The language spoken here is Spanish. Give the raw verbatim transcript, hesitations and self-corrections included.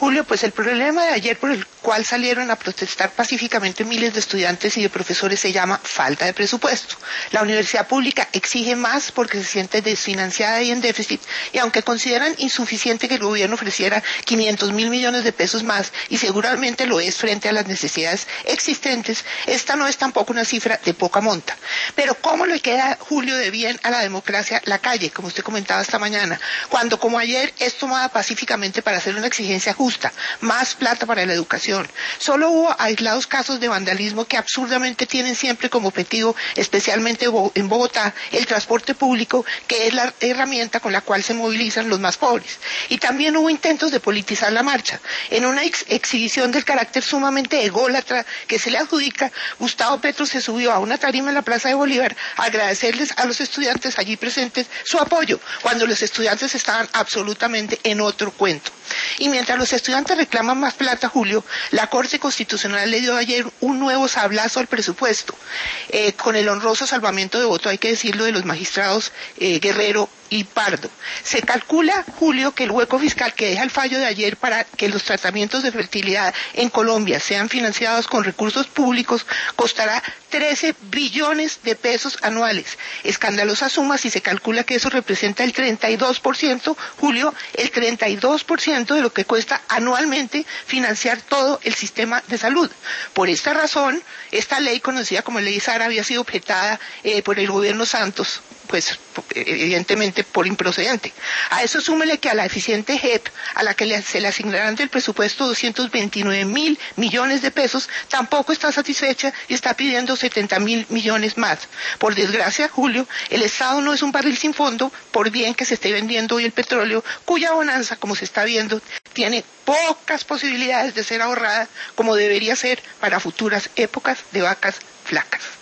Julio, pues el problema de ayer por el cual salieron a protestar pacíficamente miles de estudiantes y de profesores se llama falta de presupuesto. La universidad pública exige más porque se siente desfinanciada y en déficit, y aunque consideran insuficiente que el gobierno ofreciera quinientos mil millones de pesos más, y seguramente lo es frente a las necesidades existentes, esta no es tampoco una cifra de poca monta. Pero ¿cómo le queda, Julio, de bien a la democracia la calle, como usted comentaba esta mañana, cuando como ayer es tomada pacíficamente para hacer una exigencia justa, más plata para la educación? Solo hubo aislados casos de vandalismo que absurdamente tienen siempre como objetivo, especialmente en Bogotá, el transporte público, que es la herramienta con la cual se movilizan los más pobres. Y también hubo intentos de politizar la marcha. En una ex exhibición del carácter sumamente ególatra que se le adjudica, Gustavo Petro se subió a una tarima en la Plaza de Bolívar a agradecerles a los estudiantes allí presentes su apoyo, cuando los estudiantes estaban absolutamente en otro cuento. Y mientras los estudiantes reclaman más plata, Julio, la Corte Constitucional le dio ayer un nuevo sablazo al presupuesto, eh, con el honroso salvamento de voto, hay que decirlo, de los magistrados eh, Guerrero y Pardo. Se calcula, Julio, que el hueco fiscal que deja el fallo de ayer para que los tratamientos de fertilidad en Colombia sean financiados con recursos públicos costará trece billones de pesos anuales. Escandalosa suma si se calcula que eso representa el treinta y dos por ciento, Julio, el treinta y dos por ciento de lo que cuesta anualmente financiar todo el sistema de salud. Por esta razón, esta ley conocida como Ley Sara había sido objetada eh, por el gobierno Santos, pues evidentemente por improcedente. A eso súmele que a la eficiente J E P, a la que le, se le asignarán del presupuesto doscientos veintinueve mil millones de pesos, tampoco está satisfecha y está pidiendo setenta mil millones más. Por desgracia, Julio, el Estado no es un barril sin fondo, por bien que se esté vendiendo hoy el petróleo, cuya bonanza, como se está viendo, tiene pocas posibilidades de ser ahorrada, como debería ser para futuras épocas de vacas flacas.